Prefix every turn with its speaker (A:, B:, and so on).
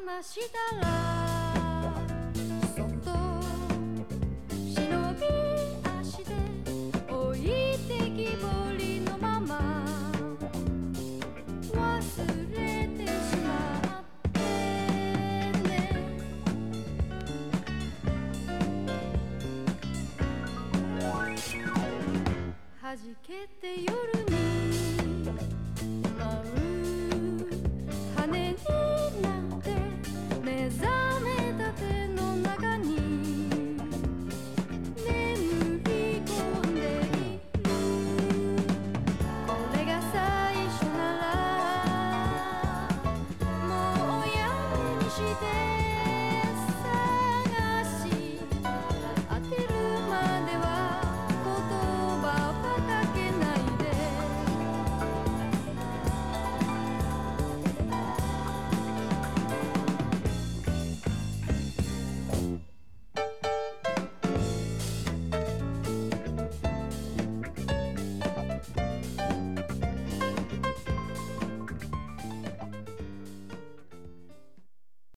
A: 話したらそっと忍び足で置いてきぼりのまま忘れてしまってね。弾けて夜に